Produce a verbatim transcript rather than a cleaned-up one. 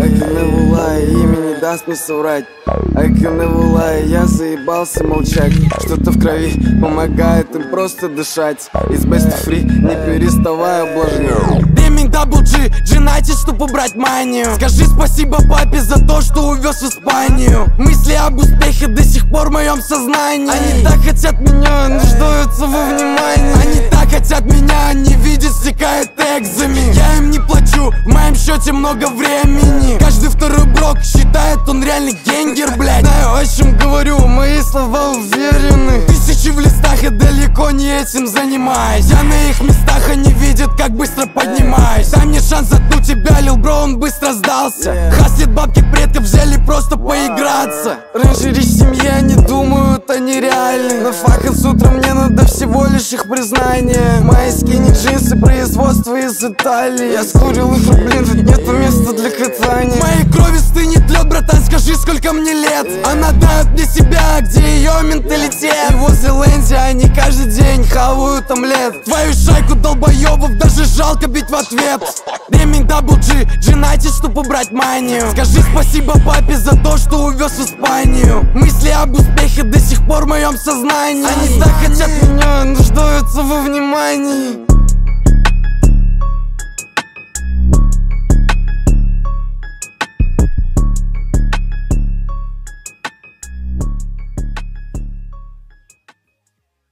I can never lie, имя не даст мне соврать. I can never lie, я заебался молчать. Что-то в крови помогает им просто дышать. Из best of free, не переставая ублажнять. Ремень дабл джи, джинайтед, чтоб убрать манию. Скажи спасибо папе за то, что увез в Испанию. Мысли об успехе до сих пор в моем сознании. Они так хотят меня, нуждаются во внимании. Они так хотят меня, не видят, стекает экзамен. Я им не плачу, в моем счете много времени. Каждый второй брок считает, он реальный генгер, блядь. Знаю, о чем говорю, мои слова уверены. Тысячи в листах, я далеко не этим занимаюсь. Я на их местах, они видят, как быстро поднимаюсь. Дай мне шанс заткнуть тебя, лил бро, он быстро сдался. yeah. Хаслит бабки предков, взяли просто поиграться. Раньше речь семья, не думают, они реальны. Но факт с утра мне надо всего лишь их признание. Мои скини джинсы, производство из Италии. Я скурил их, блин, тут нету места для катания. В моей крови стынет лед, братан, скажи, сколько мне лет. Она дает мне себя, где ее менталитет. И возле Лэнди они каждый день хавают омлет. Твою шайку долбоебов даже жалко бить в ответ. Ремень дабл джи, джинайтед, чтоб убрать манию. Скажи спасибо папе за то, что увез в Испанию. Мысли об успехе до сих пор в моем сознании. Они так хотят меня, нуждаются во внимании.